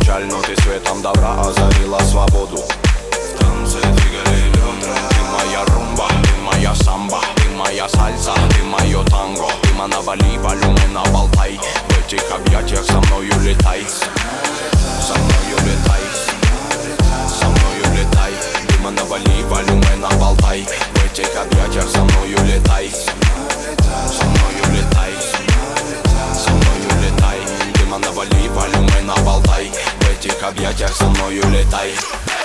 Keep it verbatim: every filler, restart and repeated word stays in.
печаль, но ты светом добра озарила свободу. В танце двигали бедра. Ты моя румба, ты моя самба, ты моя сальса, ты мое танго. Ты навали, волюмена, болтай. В этих объятиях со мною летай. Со мною летай. Со мною летай. Ты навали, волюмена, болтай. В этих объятиях со мною летай. Со мною летай. Со мною летай. Ты навали, волюмена, болтай. В этих объятиях со мною летай.